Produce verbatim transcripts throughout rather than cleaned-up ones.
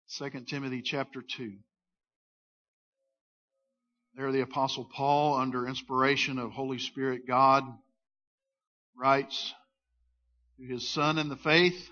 Second Timothy chapter two. There the Apostle Paul, under inspiration of Holy Spirit God, writes to his son in the faith,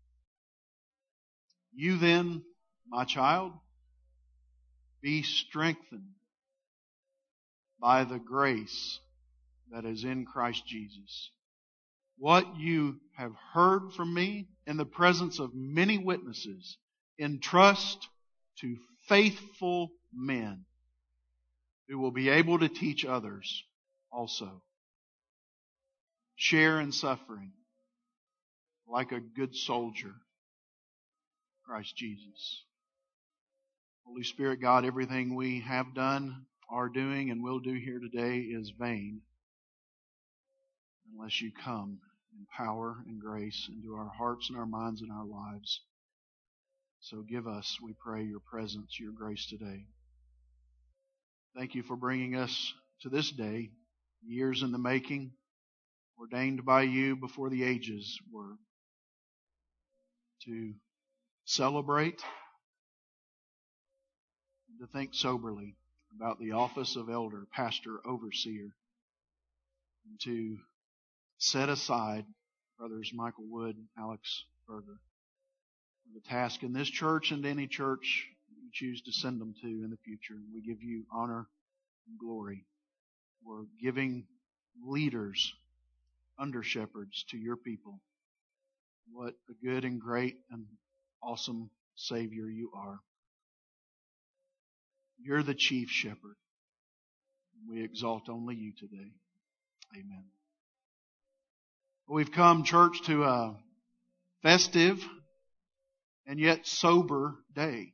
"You then, my child, be strengthened by the grace that is in Christ Jesus. What you have heard from me in the presence of many witnesses, entrust to faithful men who will be able to teach others also. Share in suffering like a good soldier, Christ Jesus." Holy Spirit God, everything we have done, are doing, and will do here today is vain unless you come in power and grace into our hearts and our minds and our lives. So give us, we pray, your presence, your grace today. Thank you for bringing us to this day, years in the making, ordained by you before the ages were, to celebrate and to think soberly about the office of elder, pastor, overseer, and to set aside brothers Michael Wood, Alex Berger, for the task in this church and any church you choose to send them to in the future. And we give you honor and glory for giving leaders, under shepherds to your people. What a good and great and awesome Savior you are. You're the chief shepherd. We exalt only you today. Amen. We've come, church, to a festive and yet sober day.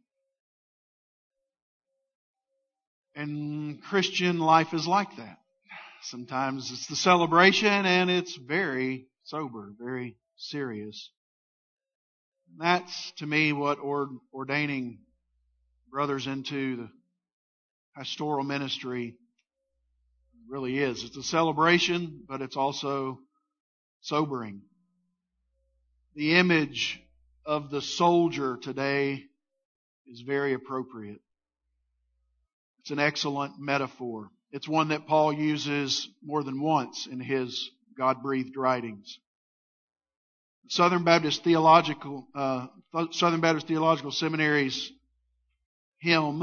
And Christian life is like that. Sometimes it's the celebration and it's very sober, very serious. And that's, to me, what ordaining brothers into the pastoral ministry really is. It's a celebration, but it's also sobering. The image of the soldier today is very appropriate. It's an excellent metaphor. It's one that Paul uses more than once in his God-breathed writings. Southern Baptist Theological uh, Southern Baptist Theological Seminary's hymn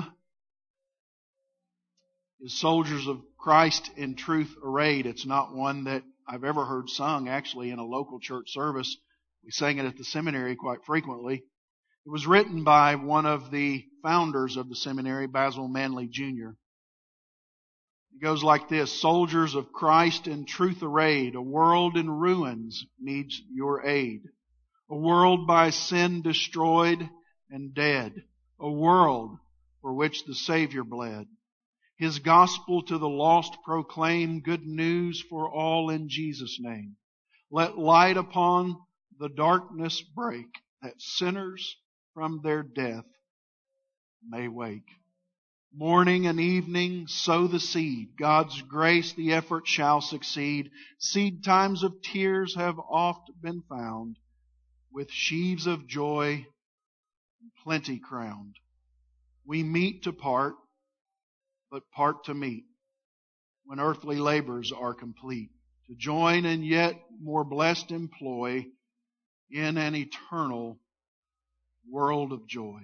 is "Soldiers of Christ in Truth Arrayed." It's not one that I've ever heard sung actually in a local church service. We sang it at the seminary quite frequently. It was written by one of the founders of the seminary, Basil Manley Junior It goes like this: "Soldiers of Christ in truth arrayed, a world in ruins needs your aid. A world by sin destroyed and dead. A world for which the Savior bled. His gospel to the lost proclaim, good news for all in Jesus' name. Let light upon the darkness break, that sinners from their death may wake. Morning and evening sow the seed. God's grace the effort shall succeed. Seed times of tears have oft been found, with sheaves of joy and plenty crowned. We meet to part, but part to meet, when earthly labors are complete, to join in yet more blessed employ in an eternal world of joy."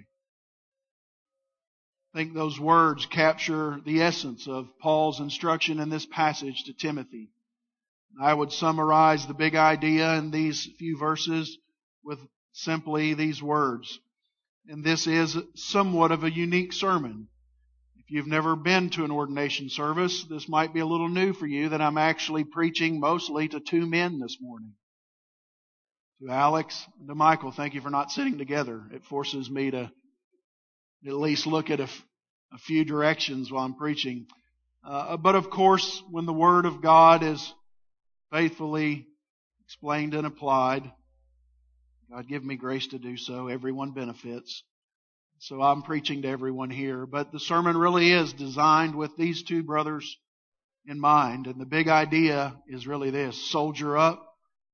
I think those words capture the essence of Paul's instruction in this passage to Timothy. I would summarize the big idea in these few verses with simply these words. And this is somewhat of a unique sermon. If you've never been to an ordination service, this might be a little new for you, that I'm actually preaching mostly to two men this morning. To Alex and to Michael, thank you for not sitting together. It forces me to at least look at a, a few directions while I'm preaching. Uh, but of course, when the Word of God is faithfully explained and applied, God give me grace to do so. Everyone benefits. So I'm preaching to everyone here. But the sermon really is designed with these two brothers in mind. And the big idea is really this: soldier up,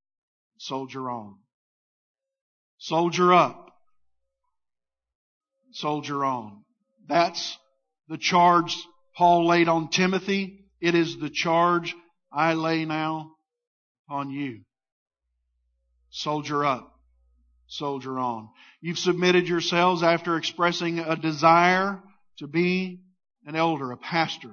soldier on. Soldier up. soldier on. That's the charge Paul laid on Timothy. It is the charge I lay now on you. Soldier up. Soldier on. You've submitted yourselves after expressing a desire to be an elder, a pastor.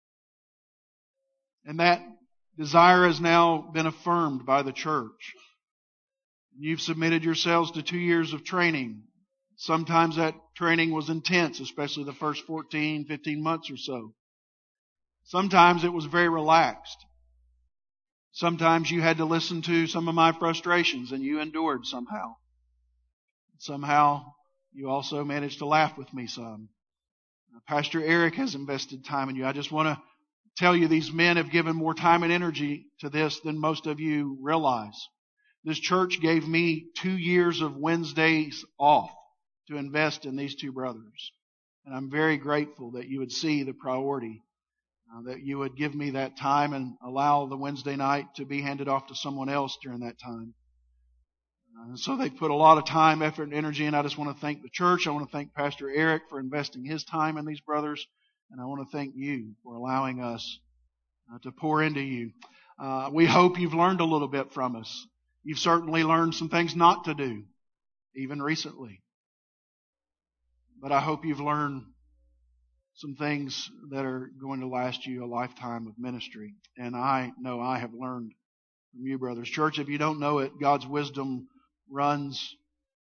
And that desire has now been affirmed by the church. You've submitted yourselves to two years of training. Sometimes that training was intense, especially the first fourteen, fifteen months or so. Sometimes it was very relaxed. Sometimes you had to listen to some of my frustrations and you endured somehow. Somehow you also managed to laugh with me some. Pastor Eric has invested time in you. I just want to tell you these men have given more time and energy to this than most of you realize. This church gave me two years of Wednesdays off to invest in these two brothers. And I'm very grateful that you would see the priority, uh, that you would give me that time and allow the Wednesday night to be handed off to someone else during that time. Uh, so they've put a lot of time, effort, and energy, and I just want to thank the church. I want to thank Pastor Eric for investing his time in these brothers, and I want to thank you for allowing us uh, to pour into you. Uh, we hope you've learned a little bit from us. You've certainly learned some things not to do, even recently. But I hope you've learned some things that are going to last you a lifetime of ministry. And I know I have learned from you, brothers. Church, if you don't know it, God's wisdom runs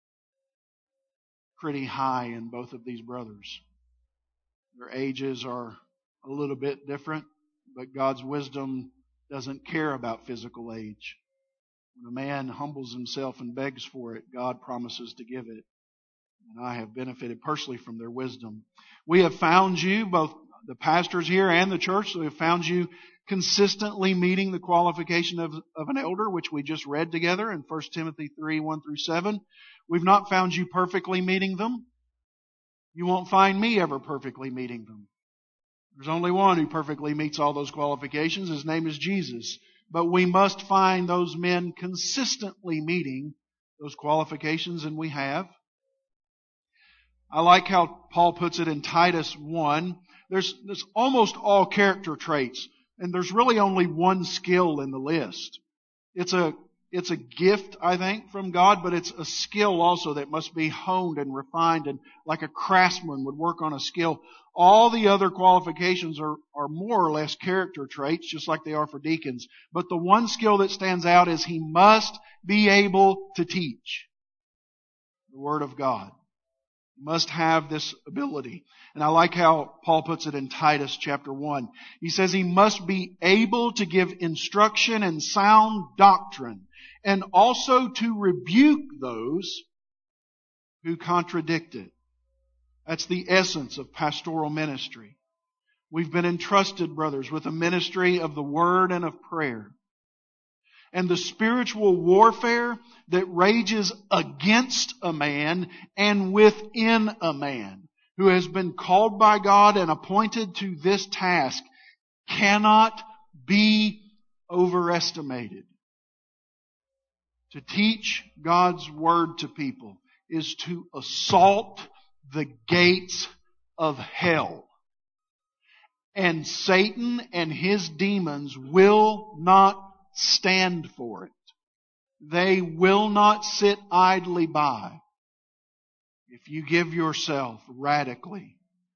pretty high in both of these brothers. Their ages are a little bit different, but God's wisdom doesn't care about physical age. When a man humbles himself and begs for it, God promises to give it. And I have benefited personally from their wisdom. We have found you, both the pastors here and the church, so we have found you consistently meeting the qualification of, of an elder, which we just read together in First Timothy three, one through seven. We've not found you perfectly meeting them. You won't find me ever perfectly meeting them. There's only one who perfectly meets all those qualifications. His name is Jesus. But we must find those men consistently meeting those qualifications, and we have. I like how Paul puts it in Titus one. There's, there's almost all character traits, and there's really only one skill in the list. It's a, it's a gift, I think, from God, but it's a skill also that must be honed and refined, and like a craftsman would work on a skill. All the other qualifications are, are more or less character traits, just like they are for deacons. But the one skill that stands out is he must be able to teach the Word of God. He must have this ability. And I like how Paul puts it in Titus chapter one. He says he must be able to give instruction and sound doctrine, and also to rebuke those who contradict it. That's the essence of pastoral ministry. We've been entrusted, brothers, with a ministry of the Word and of prayer. And the spiritual warfare that rages against a man and within a man who has been called by God and appointed to this task cannot be overestimated. To teach God's Word to people is to assault the gates of hell. And Satan and his demons will not stand for it. They will not sit idly by if you give yourself radically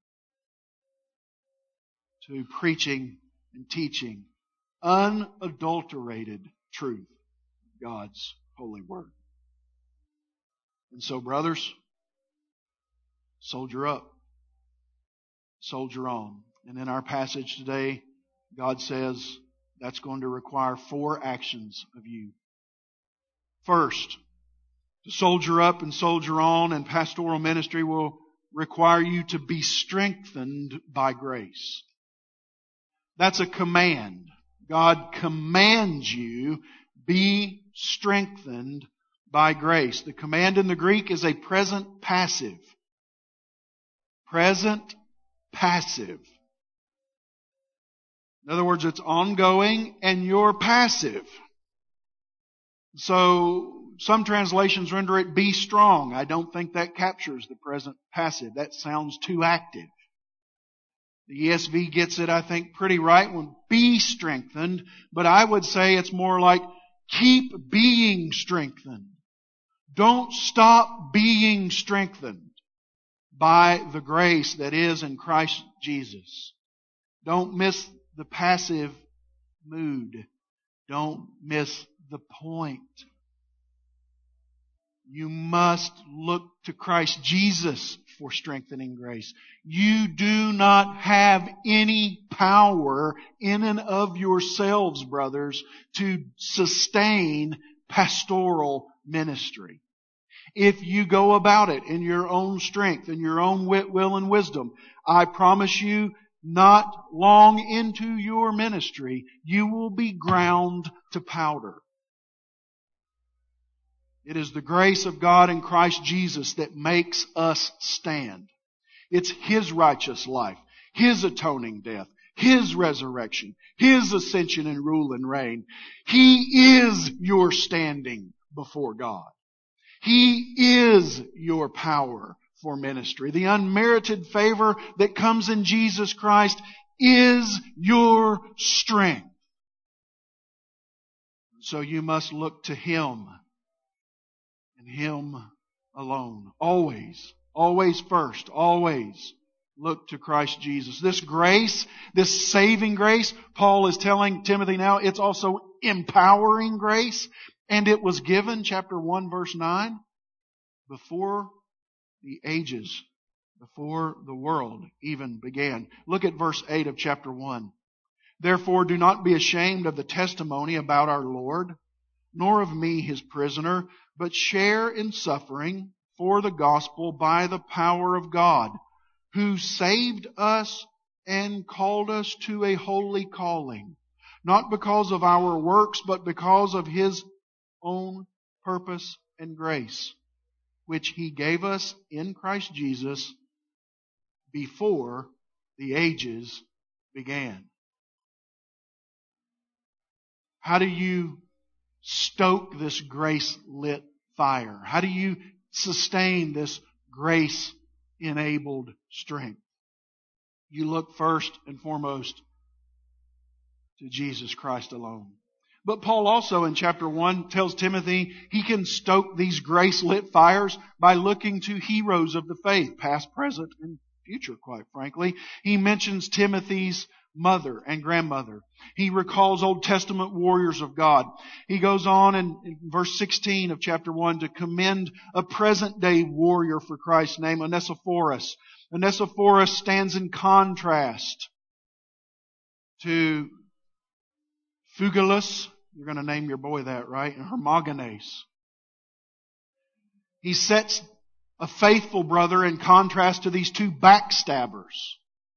to preaching and teaching unadulterated truth, God's holy Word. And so, brothers, soldier up. Soldier on. And in our passage today, God says that's going to require four actions of you. First, to soldier up and soldier on in pastoral ministry will require you to be strengthened by grace. That's a command. God commands you, be strengthened by grace. The command in the Greek is a present passive. Present passive. In other words, it's ongoing and you're passive. So some translations render it be strong. I don't think that captures the present passive. That sounds too active. The E S V gets it, I think, pretty right when be strengthened, but I would say it's more like keep being strengthened. Don't stop being strengthened by the grace that is in Christ Jesus. Don't miss the passive mood. Don't miss the point. You must look to Christ Jesus for strengthening grace. You do not have any power in and of yourselves, brothers, to sustain pastoral ministry. If you go about it in your own strength, in your own wit, will, and wisdom, I promise you, not long into your ministry, you will be ground to powder. It is the grace of God in Christ Jesus that makes us stand. It's His righteous life, His atoning death, His resurrection, His ascension and rule and reign. He is your standing before God. He is your power for ministry. The unmerited favor that comes in Jesus Christ is your strength. So you must look to Him and Him alone. Always, always first, always look to Christ Jesus. This grace, this saving grace, Paul is telling Timothy now, it's also empowering grace. And it was given, chapter one, verse nine, before the ages, before the world even began. Look at verse eight of chapter one. Therefore do not be ashamed of the testimony about our Lord, nor of me his prisoner, but share in suffering for the gospel by the power of God, who saved us and called us to a holy calling, not because of our works, but because of His own purpose and grace, which He gave us in Christ Jesus before the ages began. How do you stoke this grace-lit fire? How do you sustain this grace-enabled strength? You look first and foremost to Jesus Christ alone. But Paul also in chapter one tells Timothy he can stoke these grace-lit fires by looking to heroes of the faith, past, present, and future, quite frankly. He mentions Timothy's mother and grandmother. He recalls Old Testament warriors of God. He goes on in, in verse sixteen of chapter one to commend a present-day warrior for Christ's name, Onesiphorus. Onesiphorus stands in contrast to Phygelus. You're going to name your boy that, right? And Hermogenes. He sets a faithful brother in contrast to these two backstabbers.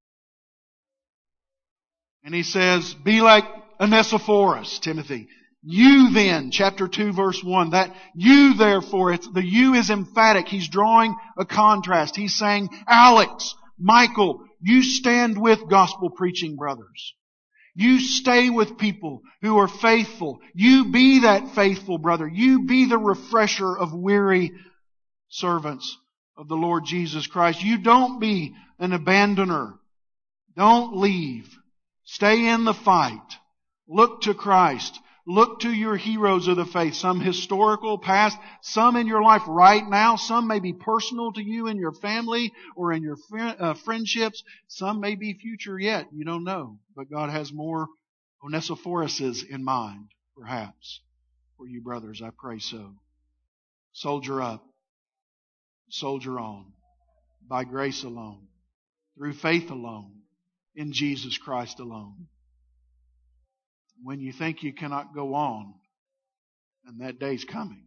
And he says, be like Onesiphorus, Timothy. You then, chapter two, verse one, that you therefore, it's, the you is emphatic. He's drawing a contrast. He's saying, Alex, Michael, you stand with gospel preaching brothers. You stay with people who are faithful. You be that faithful brother. You be the refresher of weary servants of the Lord Jesus Christ. You don't be an abandoner. Don't leave. Stay in the fight. Look to Christ. Look to your heroes of the faith. Some historical past, some in your life right now. Some may be personal to you in your family or in your fr- uh, friendships. Some may be future yet. You don't know. But God has more Onesiphoruses in mind, perhaps, for you brothers. I pray so. Soldier up. Soldier on. By grace alone. Through faith alone. In Jesus Christ alone. When you think you cannot go on, and that day's coming,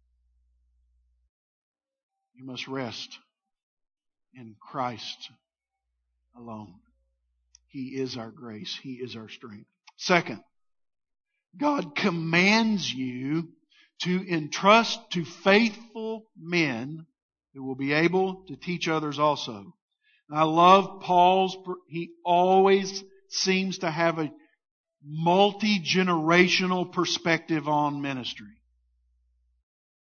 you must rest in Christ alone. He is our grace. He is our strength. Second, God commands you to entrust to faithful men who will be able to teach others also. I love Paul's, he always seems to have a multi-generational perspective on ministry.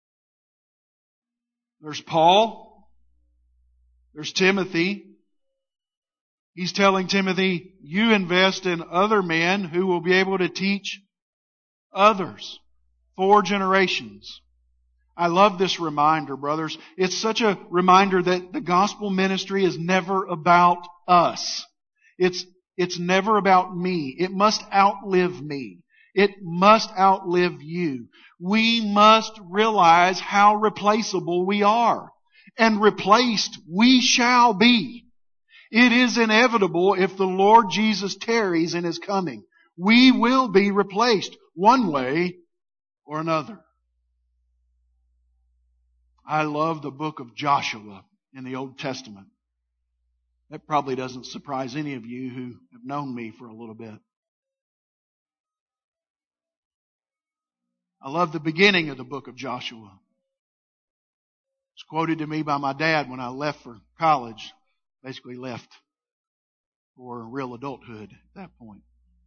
There's Paul. There's Timothy. He's telling Timothy, you invest in other men who will be able to teach others. Four generations. I love this reminder, brothers. It's such a reminder that the gospel ministry is never about us. It's, it's never about me. It must outlive me. It must outlive you. We must realize how replaceable we are. And replaced we shall be. It is inevitable if the Lord Jesus tarries in His coming. We will be replaced one way or another. I love the book of Joshua in the Old Testament. That probably doesn't surprise any of you who have known me for a little bit. I love the beginning of the book of Joshua. It's quoted to me by my dad when I left for college. Basically left for real adulthood at that point.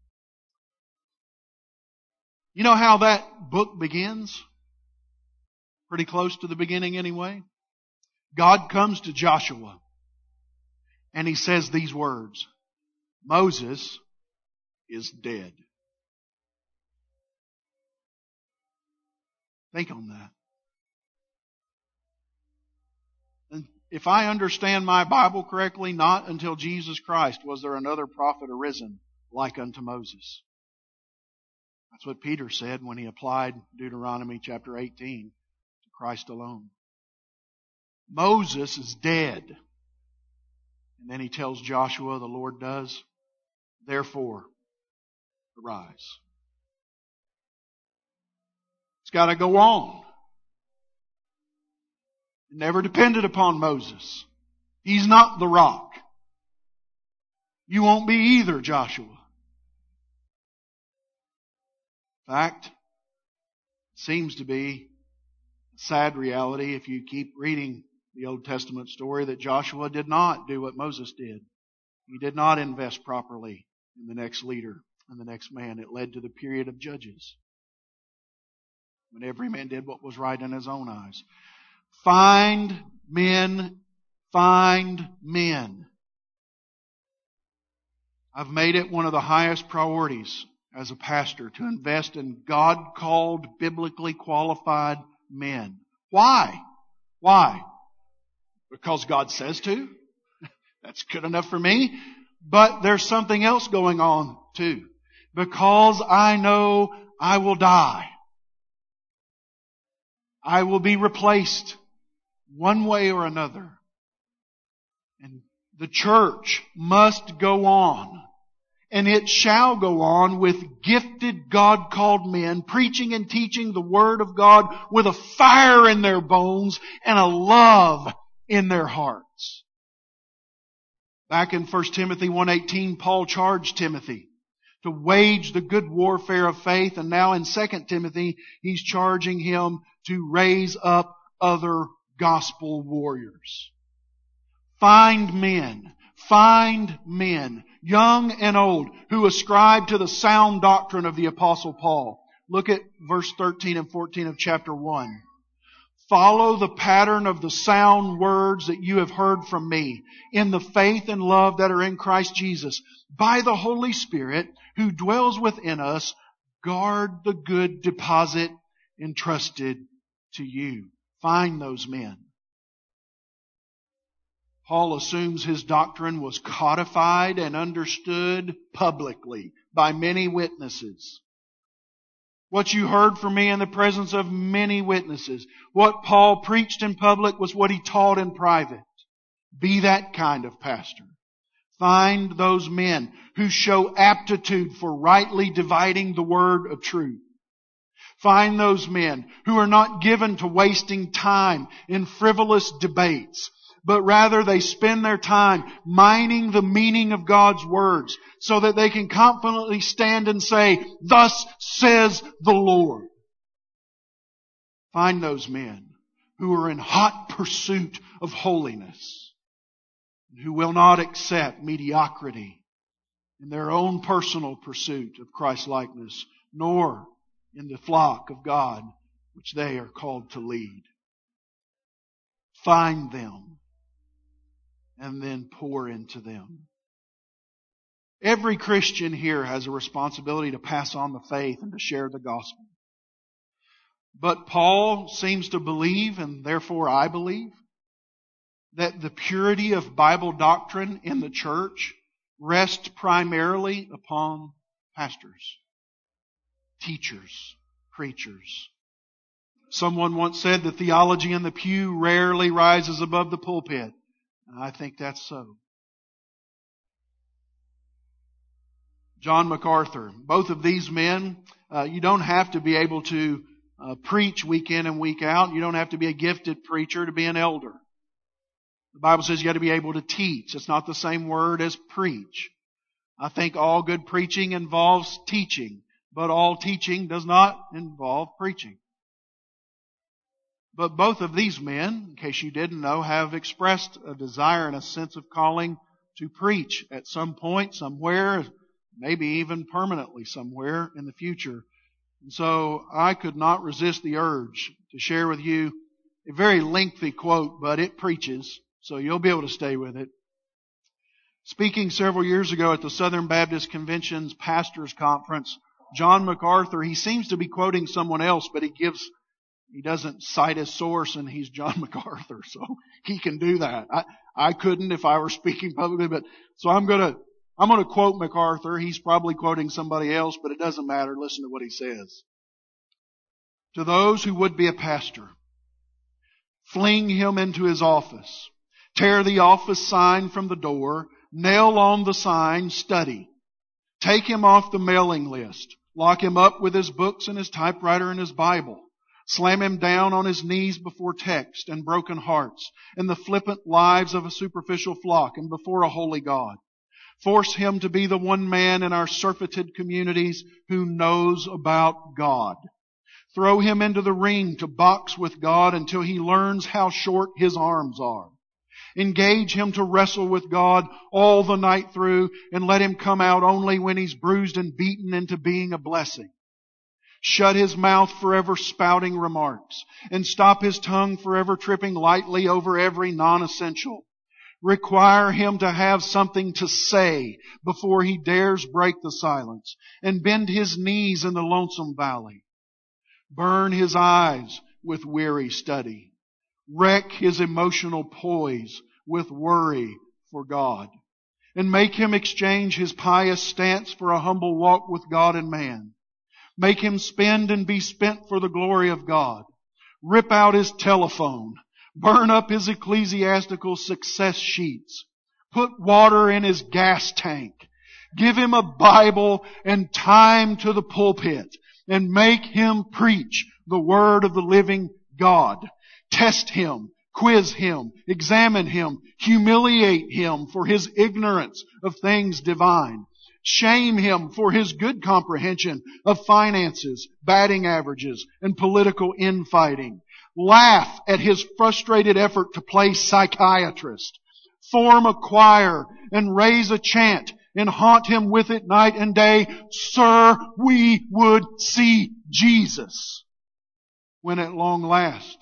You know how that book begins? Pretty close to the beginning anyway. God comes to Joshua and He says these words, Moses is dead. Think on that. And if I understand my Bible correctly, not until Jesus Christ was there another prophet arisen like unto Moses. That's what Peter said when he applied Deuteronomy chapter eighteen to Christ alone. Moses is dead. And then he tells Joshua, the Lord does, therefore, arise. It's got to go on. It never depended upon Moses. He's not the rock. You won't be either, Joshua. In fact, it seems to be a sad reality if you keep reading the Old Testament story that Joshua did not do what Moses did. He did not invest properly in the next leader and the next man. It led to the period of Judges, when every man did what was right in his own eyes. Find men, find men. I've made it one of the highest priorities as a pastor to invest in God-called, biblically qualified men. Why? Why? Because God says to? That's good enough for me. But there's something else going on too. Because I know I will die. I will be replaced one way or another. And the church must go on. And it shall go on with gifted God-called men preaching and teaching the Word of God with a fire in their bones and a love in their hearts. Back in First Timothy one eighteen, Paul charged Timothy to wage the good warfare of faith. And now in Second Timothy, he's charging him to raise up other gospel warriors. Find men, find men, young and old, who ascribe to the sound doctrine of the Apostle Paul. Look at verse thirteen and fourteen of chapter one. Follow the pattern of the sound words that you have heard from me in the faith and love that are in Christ Jesus. By the Holy Spirit who dwells within us, guard the good deposit entrusted to you. Find those men. Paul assumes his doctrine was codified and understood publicly by many witnesses. What you heard from me in the presence of many witnesses. What Paul preached in public was what he taught in private. Be that kind of pastor. Find those men who show aptitude for rightly dividing the word of truth. Find those men who are not given to wasting time in frivolous debates, but rather they spend their time mining the meaning of God's words so that they can confidently stand and say, thus says the Lord. Find those men who are in hot pursuit of holiness, who will not accept mediocrity in their own personal pursuit of Christ-likeness, nor in the flock of God which they are called to lead. find them, and then pour into them. Every Christian here has a responsibility to pass on the faith and to share the gospel. But Paul seems to believe, and therefore I believe, that the purity of Bible doctrine in the church rests primarily upon pastors, teachers, preachers. Someone once said that theology in the pew rarely rises above the pulpit. And I think that's so. John MacArthur. Both of these men, uh, you don't have to be able to uh, preach week in and week out. You don't have to be a gifted preacher to be an elder. The Bible says you got to be able to teach. It's not the same word as preach. I think all good preaching involves teaching, but all teaching does not involve preaching. But both of these men, in case you didn't know, have expressed a desire and a sense of calling to preach at some point, somewhere, maybe even permanently somewhere in the future. And so I could not resist the urge to share with you a very lengthy quote, but it preaches, so you'll be able to stay with it. Speaking several years ago at the Southern Baptist Convention's Pastors Conference, John MacArthur, he seems to be quoting someone else, but he gives, he doesn't cite his source, and he's John MacArthur, so he can do that. I, I couldn't if I were speaking publicly, but so I'm gonna, I'm gonna quote MacArthur. He's probably quoting somebody else, but it doesn't matter. Listen to what he says. To those who would be a pastor, fling him into his office, tear the office sign from the door, nail on the sign, study. Take him off the mailing list. Lock him up with his books and his typewriter and his Bible. Slam him down on his knees before text and broken hearts and the flippant lives of a superficial flock and before a holy God. Force him to be the one man in our surfeited communities who knows about God. Throw him into the ring to box with God until he learns how short his arms are. Engage him to wrestle with God all the night through and let him come out only when he's bruised and beaten into being a blessing. Shut his mouth forever spouting remarks and stop his tongue forever tripping lightly over every non-essential. Require him to have something to say before he dares break the silence and bend his knees in the lonesome valley. Burn his eyes with weary study. Wreck his emotional poise with worry for God. And make him exchange his pious stance for a humble walk with God and man. Make him spend and be spent for the glory of God. Rip out his telephone. Burn up his ecclesiastical success sheets. Put water in his gas tank. Give him a Bible and time to the pulpit. And make him preach the word of the living God. Test him, quiz him, examine him, humiliate him for his ignorance of things divine. Shame him for his good comprehension of finances, batting averages, and political infighting. Laugh at his frustrated effort to play psychiatrist. Form a choir and raise a chant and haunt him with it night and day. Sir, we would see Jesus. When at long last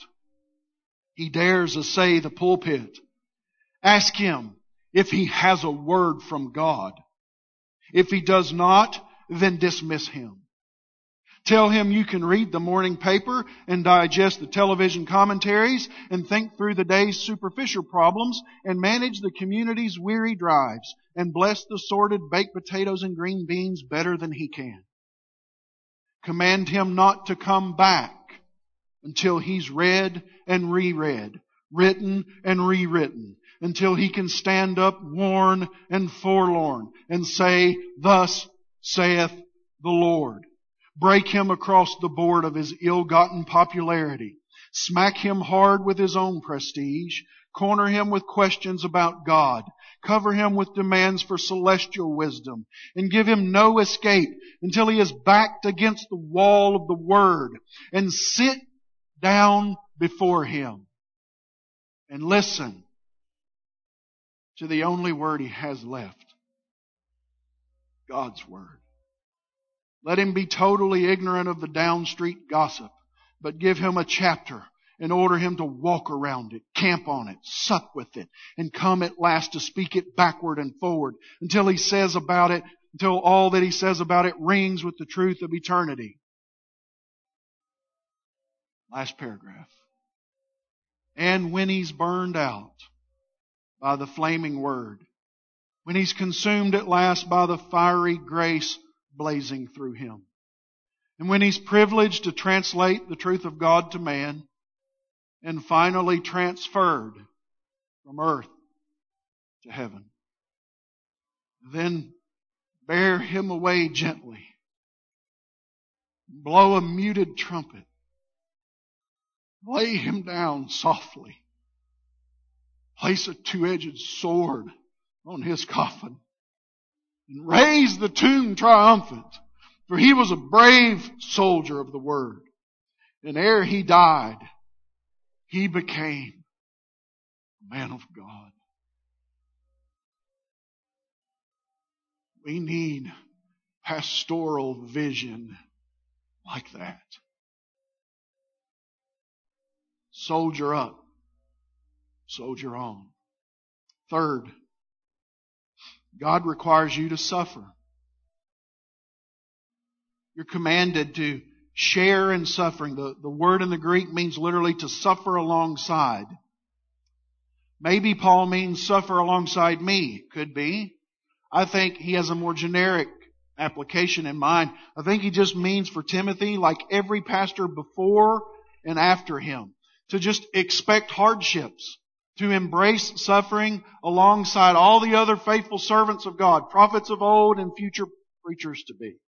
he dares essay the pulpit, ask him if he has a word from God. If he does not, then dismiss him. Tell him you can read the morning paper and digest the television commentaries and think through the day's superficial problems and manage the community's weary drives and bless the sordid baked potatoes and green beans better than he can. Command him not to come back until he's read and reread, written and rewritten, until he can stand up worn and forlorn and say, "Thus saith the Lord." Break him across the board of his ill-gotten popularity. Smack him hard with his own prestige. Corner him with questions about God. Cover him with demands for celestial wisdom. And give him no escape until he is backed against the wall of the Word. And sit down before him and listen to the only word he has left. God's Word. Let him be totally ignorant of the down street gossip, but give him a chapter and order him to walk around it, camp on it, sup with it, and come at last to speak it backward and forward until he says about it, until all that he says about it rings with the truth of eternity. Last paragraph. And when he's burned out by the flaming word, when he's consumed at last by the fiery grace blazing through him, and when he's privileged to translate the truth of God to man, and finally transferred from earth to heaven, then bear him away gently, blow a muted trumpet, lay him down softly, place a two-edged sword on his coffin, and raise the tomb triumphant. For he was a brave soldier of the word, and ere he died, he became a man of God. We need pastoral vision like that. Soldier up. Soldier on. Third, God requires you to suffer. You're commanded to share in suffering. The, the word in the Greek means literally to suffer alongside. Maybe Paul means suffer alongside me. Could be. I think he has a more generic application in mind. I think he just means for Timothy, like every pastor before and after him, to just expect hardships, to embrace suffering alongside all the other faithful servants of God, prophets of old and future preachers to be.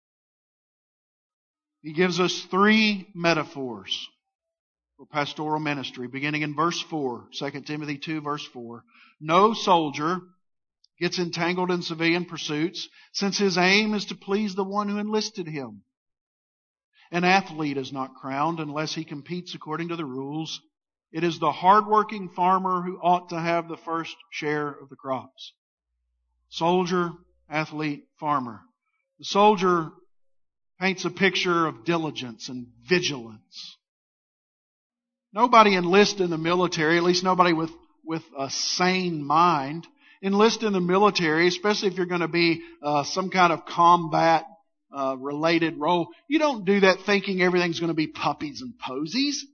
He gives us three metaphors for pastoral ministry, beginning in verse four, Second Timothy two, verse four. No soldier gets entangled in civilian pursuits, since his aim is to please the one who enlisted him. An athlete is not crowned unless he competes according to the rules. It is the hard-working farmer who ought to have the first share of the crops. Soldier, athlete, farmer. The soldier paints a picture of diligence and vigilance. Nobody enlists in the military, at least nobody with, with a sane mind, enlist in the military, especially if you're going to be uh, some kind of combat uh, related role. You don't do that thinking everything's going to be puppies and posies.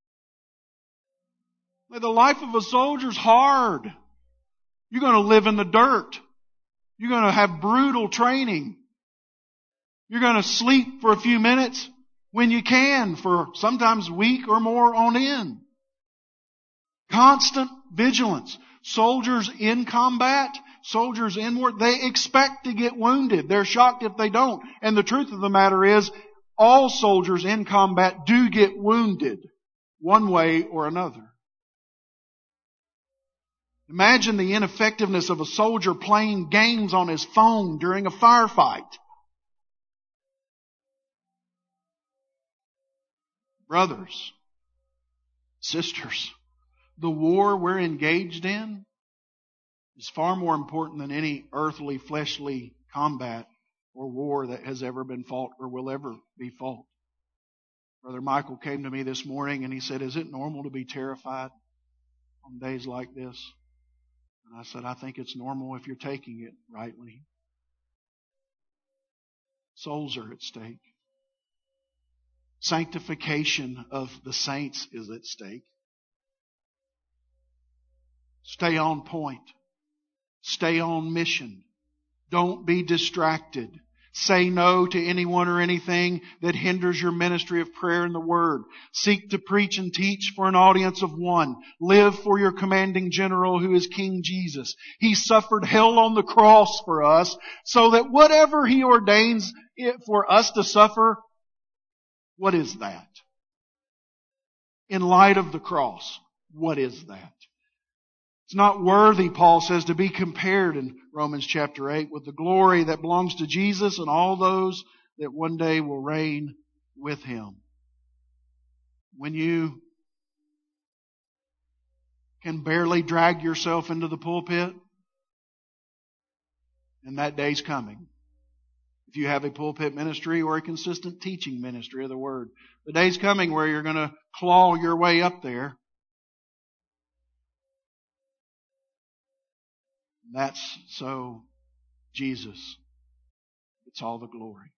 The life of a soldier's hard. You're going to live in the dirt. You're going to have brutal training. You're going to sleep for a few minutes when you can for sometimes a week or more on end. Constant vigilance. Soldiers in combat, soldiers in war, they expect to get wounded. They're shocked if they don't. And the truth of the matter is, all soldiers in combat do get wounded one way or another. Imagine the ineffectiveness of a soldier playing games on his phone during a firefight. Brothers, sisters, the war we're engaged in is far more important than any earthly, fleshly combat or war that has ever been fought or will ever be fought. Brother Michael came to me this morning and he said, is it normal to be terrified on days like this? And I said, I think it's normal if you're taking it rightly. Souls are at stake. Sanctification of the saints is at stake. Stay on point. Stay on mission. Don't be distracted. Say no to anyone or anything that hinders your ministry of prayer and the Word. Seek to preach and teach for an audience of one. Live for your commanding general who is King Jesus. He suffered hell on the cross for us so that whatever He ordains for us to suffer, what is that? In light of the cross, what is that? It's not worthy, Paul says, to be compared in Romans chapter eight with the glory that belongs to Jesus and all those that one day will reign with Him. When you can barely drag yourself into the pulpit, and that day's coming. If you have a pulpit ministry or a consistent teaching ministry of the Word. The day's coming where you're going to claw your way up there. That's so Jesus. It's all the glory.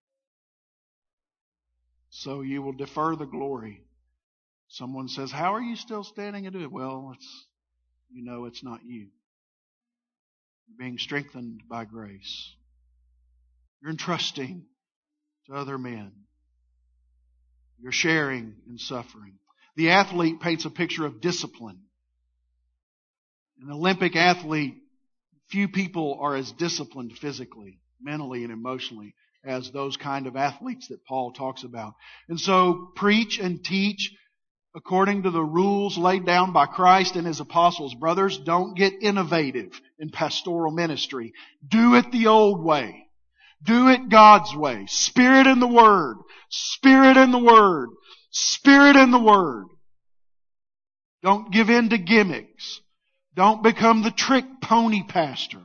So you will defer the glory. Someone says, how are you still standing and doing it? Well, it's, you know it's not you. You're being strengthened by grace. You're entrusting to other men. You're sharing in suffering. The athlete paints a picture of discipline. An Olympic athlete, few people are as disciplined physically, mentally, and emotionally as those kind of athletes that Paul talks about. And so preach and teach according to the rules laid down by Christ and His apostles. Brothers, don't get innovative in pastoral ministry. Do it the old way. Do it God's way. Spirit in the Word. Spirit in the Word. Spirit in the Word. Don't give in to gimmicks. Don't become the trick pony pastor.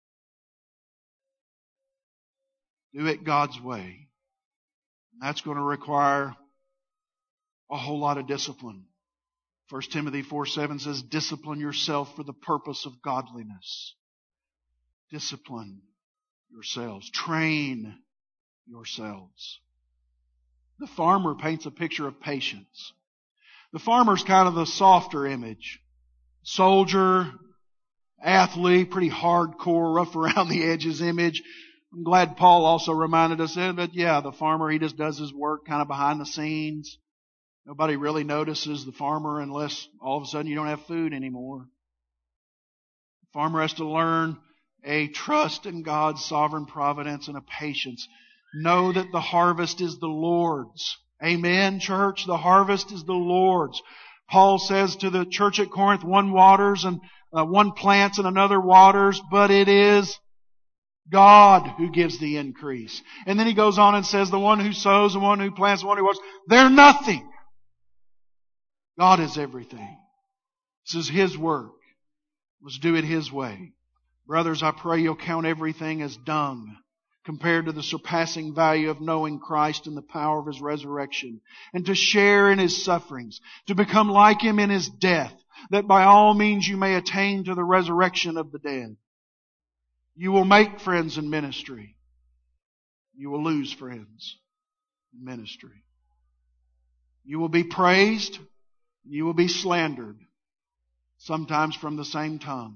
Do it God's way. And that's going to require a whole lot of discipline. First Timothy four seven says, discipline yourself for the purpose of godliness. Discipline yourselves. Train yourselves. The farmer paints a picture of patience. The farmer's kind of the softer image. Soldier, athlete, pretty hardcore, rough around the edges image. I'm glad Paul also reminded us that, yeah, the farmer, he just does his work kind of behind the scenes. Nobody really notices the farmer unless all of a sudden you don't have food anymore. The farmer has to learn a trust in God's sovereign providence and a patience. Know that the harvest is the Lord's. Amen, church? The harvest is the Lord's. Paul says to the church at Corinth, one waters and uh, one plants and another waters, but it is God who gives the increase. And then he goes on and says, the one who sows, the one who plants, the one who waters, they're nothing. God is everything. This is His work. Let's do it His way. Brothers, I pray you'll count everything as dung compared to the surpassing value of knowing Christ and the power of His resurrection, and to share in His sufferings, to become like Him in His death, that by all means you may attain to the resurrection of the dead. You will make friends in ministry. You will lose friends in ministry. You will be praised. You will be slandered, sometimes from the same tongue.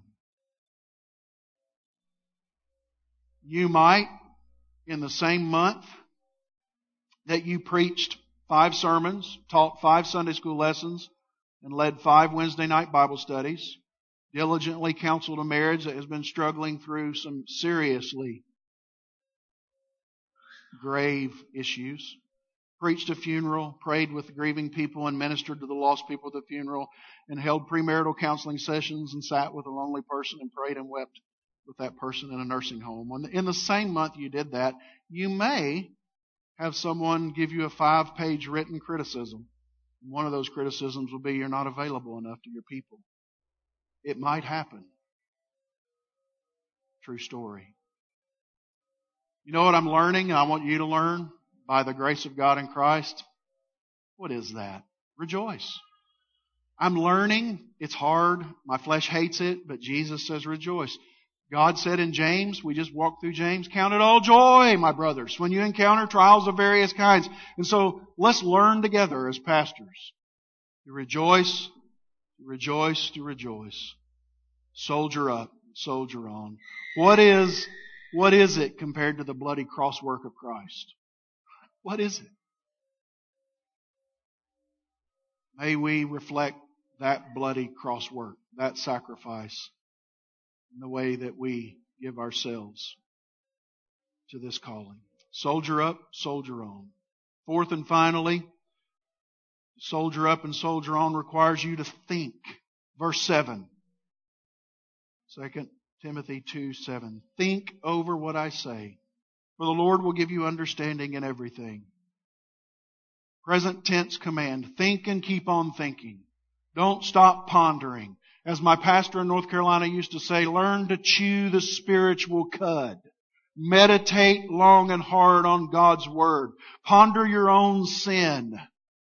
You might, in the same month that you preached five sermons, taught five Sunday school lessons, and led five Wednesday night Bible studies, diligently counseled a marriage that has been struggling through some seriously grave issues, preached a funeral, prayed with grieving people and ministered to the lost people at the funeral, and held premarital counseling sessions and sat with a lonely person and prayed and wept with that person in a nursing home. In the same month you did that, you may have someone give you a five-page written criticism. One of those criticisms will be you're not available enough to your people. It might happen. True story. You know what I'm learning, and I want you to learn by the grace of God in Christ? What is that? Rejoice. I'm learning. It's hard. My flesh hates it, but Jesus says rejoice. God said in James, we just walked through James, count it all joy, my brothers, when you encounter trials of various kinds. And so let's learn together as pastors to rejoice, to rejoice, to rejoice. Soldier up, soldier on. What is, what is it compared to the bloody cross work of Christ? What is it? May we reflect that bloody cross work, that sacrifice, in the way that we give ourselves to this calling. Soldier up, soldier on. Fourth and finally, soldier up and soldier on requires you to think. Verse seven. Second Timothy two seven. Think over what I say, for the Lord will give you understanding in everything. Present tense command. Think and keep on thinking. Don't stop pondering. As my pastor in North Carolina used to say, learn to chew the spiritual cud. Meditate long and hard on God's Word. Ponder your own sin,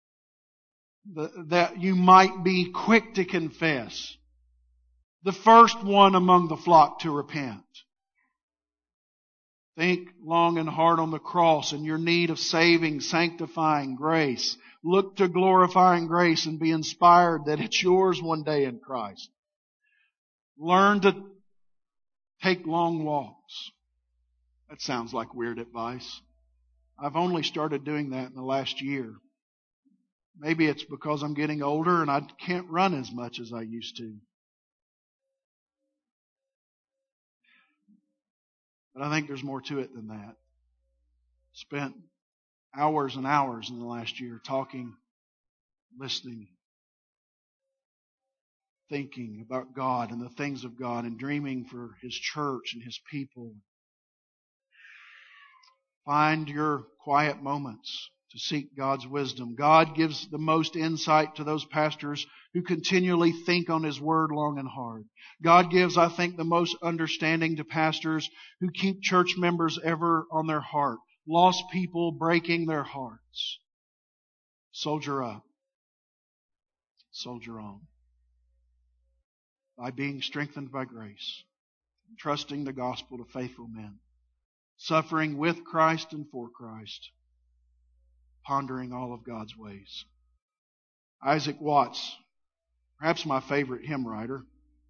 that you might be quick to confess. The first one among the flock to repent. Think long and hard on the cross and your need of saving, sanctifying grace. Look to glorifying grace and be inspired that it's yours one day in Christ. Learn to take long walks. That sounds like weird advice. I've only started doing that in the last year. Maybe it's because I'm getting older and I can't run as much as I used to. But I think there's more to it than that. Spent hours and hours in the last year talking, listening, thinking about God and the things of God and dreaming for His church and His people. Find your quiet moments to seek God's wisdom. God gives the most insight to those pastors who continually think on His Word long and hard. God gives, I think, the most understanding to pastors who keep church members ever on their heart. Lost people breaking their hearts. Soldier up. Soldier on. By being strengthened by grace. And trusting the gospel to faithful men. Suffering with Christ and for Christ. Pondering all of God's ways. Isaac Watts, perhaps my favorite hymn writer.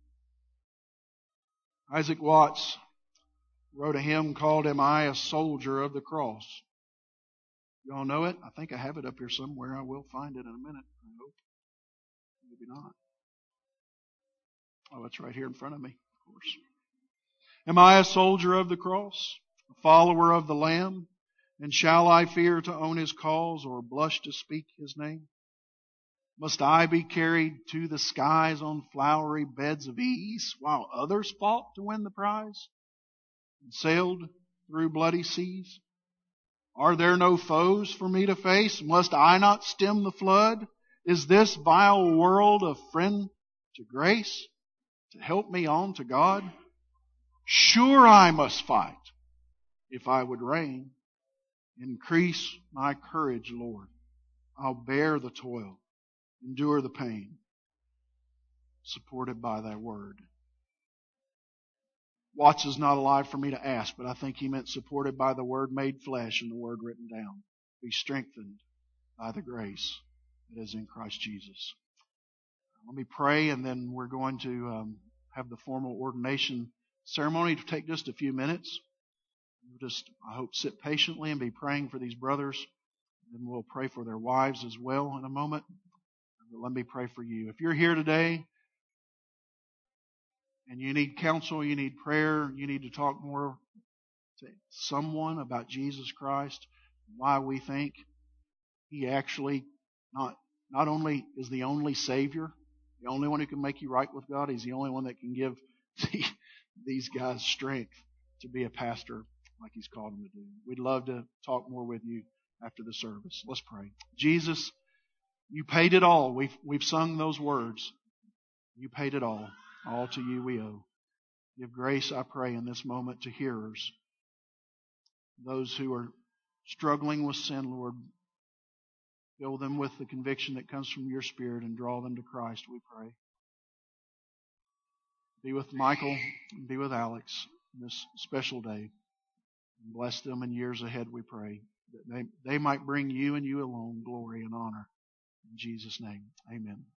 Isaac Watts wrote a hymn called Am I a Soldier of the Cross? You all know it? I think I have it up here somewhere. I will find it in a minute, I hope. Maybe not. Oh, it's right here in front of me, of course. Am I a soldier of the cross? A follower of the Lamb? And shall I fear to own His cause or blush to speak His name? Must I be carried to the skies on flowery beds of ease while others fought to win the prize and sailed through bloody seas? Are there no foes for me to face? Must I not stem the flood? Is this vile world a friend to grace to help me on to God? Sure I must fight if I would reign. Increase my courage, Lord. I'll bear the toil, endure the pain, supported by Thy Word. Watts is not alive for me to ask, but I think he meant supported by the Word made flesh and the Word written down. Be strengthened by the grace that is in Christ Jesus. Let me pray, and then we're going to um, have the formal ordination ceremony to take just a few minutes. We'll just, I hope, sit patiently and be praying for these brothers. And we'll pray for their wives as well in a moment. But let me pray for you. If you're here today and you need counsel, you need prayer, you need to talk more to someone about Jesus Christ, why we think He actually not, not only is the only Savior, the only one who can make you right with God, He's the only one that can give the, these guys strength to be a pastor like He's called them to do. We'd love to talk more with you after the service. Let's pray. Jesus, You paid it all. We've, we've sung those words. You paid it all. All to You we owe. Give grace, I pray, in this moment to hearers. Those who are struggling with sin, Lord, fill them with the conviction that comes from Your Spirit and draw them to Christ, we pray. Be with Michael and be with Alex in this special day. And bless them in years ahead, we pray, that they, they might bring You and You alone glory and honor. In Jesus' name, amen.